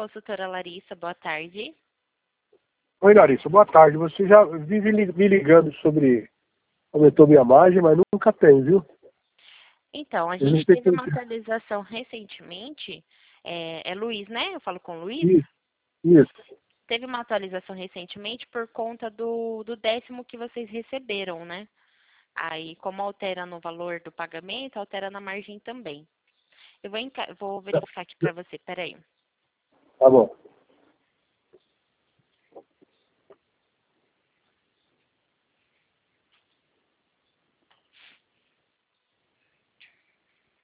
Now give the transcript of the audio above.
consultora Larissa, boa tarde. Oi, Larissa, boa tarde. Você já vive me ligando sobre aumentou minha margem, mas nunca tem, viu? Então, a Eu não gente sei teve uma por quê. atualização recentemente, é Luiz, né? Eu falo com o Luiz. Isso, isso. Teve uma atualização recentemente por conta do 10º que vocês receberam, né? Aí, como altera no valor do pagamento, altera na margem também. Eu vou verificar aqui para você, peraí. Tá bom.